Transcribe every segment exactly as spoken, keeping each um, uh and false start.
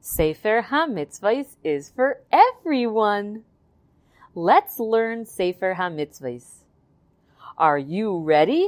Sefer HaMitzvahs is for everyone. Let's learn Sefer HaMitzvahs. Are you ready?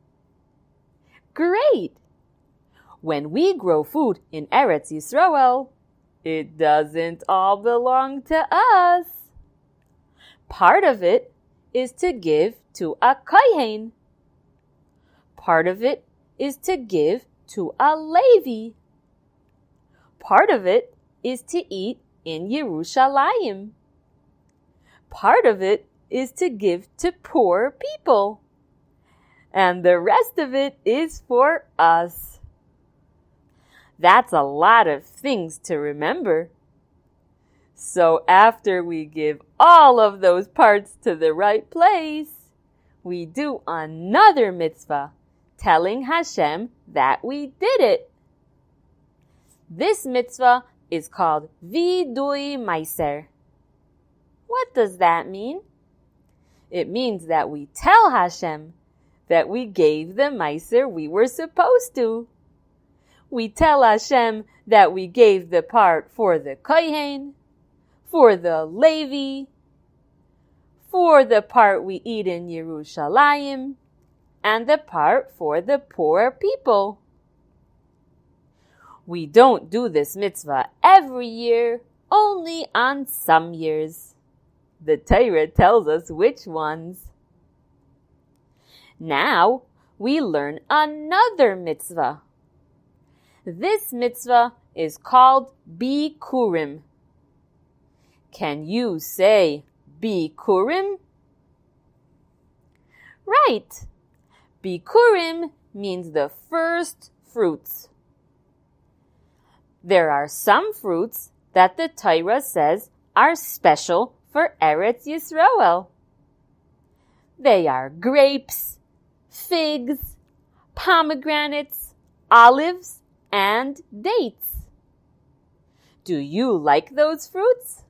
Great! When we grow food in Eretz Yisrael, it doesn't all belong to us. Part of it is to give to a kohen. Part of it is to give to a Levi. Part of it is to eat in Yerushalayim. Part of it is to give to poor people. And the rest of it is for us. That's a lot of things to remember. So after we give all of those parts to the right place, we do another mitzvah, telling Hashem that we did it. This mitzvah is called Vidui Meiser. What does that mean? It means that we tell Hashem that we gave the Meiser we were supposed to. We tell Hashem that we gave the part for the kohen, for the Levi, for the part we eat in Yerushalayim, and the part for the poor people. We don't do this mitzvah every year, only on some years. The Torah tells us which ones. Now, we learn another mitzvah. This mitzvah is called Bikurim. Can you say Bikurim? Right. Bikurim means the first fruits. There are some fruits that the Torah says are special for Eretz Yisrael. They are grapes, figs, pomegranates, olives, and dates. Do you like those fruits?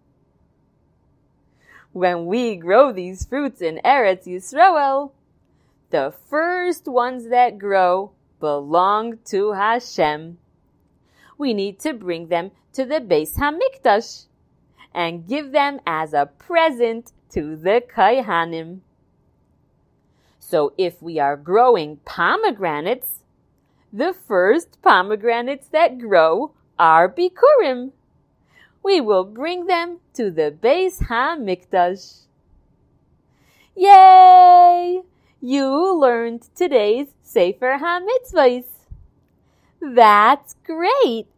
When we grow these fruits in Eretz Yisrael, the first ones that grow belong to Hashem. We need to bring them to the Beis Hamikdash and give them as a present to the Kohanim. So if we are growing pomegranates, the first pomegranates that grow are Bikurim. We will bring them to the Beis Hamikdash. Yay! You learned today's Sefer HaMitzvahs. That's great!